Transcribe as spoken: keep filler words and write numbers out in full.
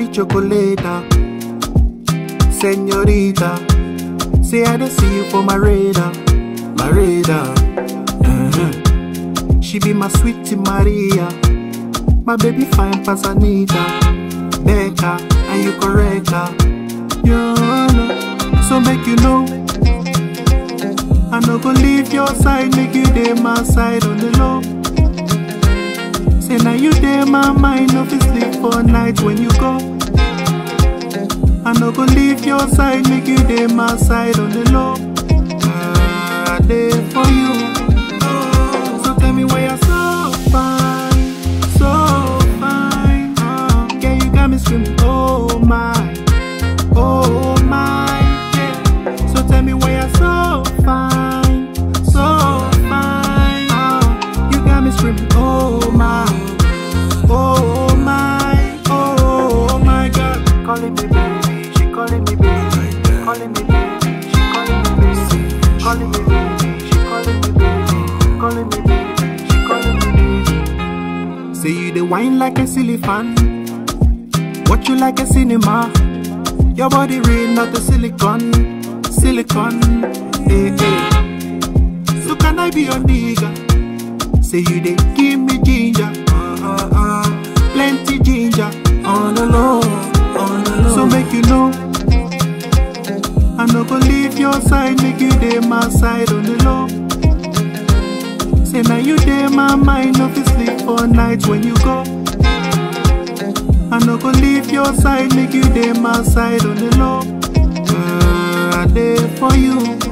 chocolata, señorita. Say I don't see you for my radar, my radar. Uh-huh. She be my sweetie Maria, my baby fine pass Anita, Becca, and you correct her. You know, so make you know, I no go leave your side, make you dey my side on the low. Say now you dey my mind, no fit sleep for night when you go. I no go leave your side, make you dey my side on the low. Uh, I dey for you. So tell me why you're so fine, so fine. Uh, yeah, you got me screaming, oh my, oh my, yeah. So tell me why you're so fine, so fine. Uh, you got me screaming, oh my, oh my, oh my God. Calling me baby, she calling me baby, calling me baby, she calling me baby, calling me baby, she calling me baby, calling me baby, she calling me baby. Say you the wine like a silly fan, watch you like a cinema. Your body real, not a silicone, silicone. Hey, hey. So can I be your nigga? Say you they give me ginger, uh, uh, uh, plenty ginger, on the low, on the low. So make you know, I no go leave your side, make you dey my side on the low. Say now you dey my mind, no fit sleep for nights when you go. I no go leave your side, make you dey my side on the low. Uh, I dey for you.